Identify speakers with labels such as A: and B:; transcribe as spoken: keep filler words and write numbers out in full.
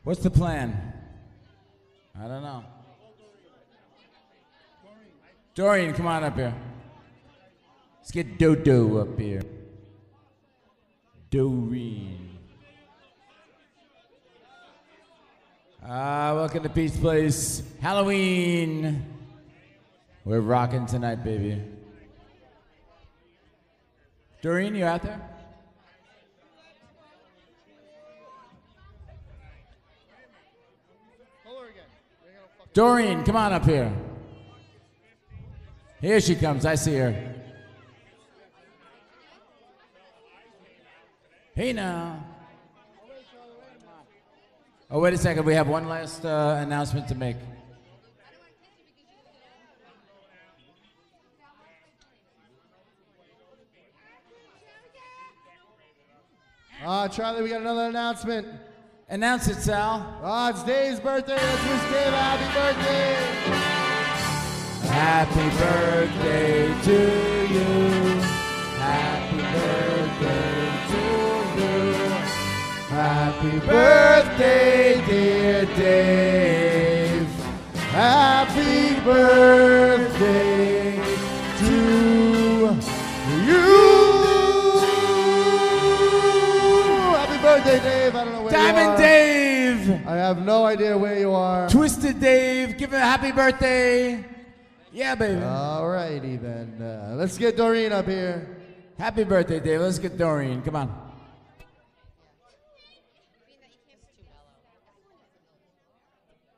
A: What's the plan? I don't know. Doreen, come on up here. Let's get Dodo up here. Doreen. Ah, welcome to Pete's Place. Halloween. We're rocking tonight, baby. Doreen, you out there? Doreen, come on up here. Here she comes. I see her. Hey now. Oh, wait a second. We have one last uh, announcement to make.
B: Ah, uh, Charlie, we got another announcement.
A: Announce it, Sal.
B: Ah, uh, it's Dave's birthday. Let's wish Dave a happy birthday.
A: Happy birthday to you. Happy birthday to you. Happy birthday, dear Dave.
B: Happy birthday to you. Happy birthday, Dave. I don't know where
A: Diamond
B: you are.
A: Dave.
B: I have no idea where you are.
A: Twisted Dave. Give him a happy birthday. Yeah, baby.
B: All righty then. Uh, let's get Doreen up here.
A: Happy birthday, Dave. Let's get Doreen. Come on.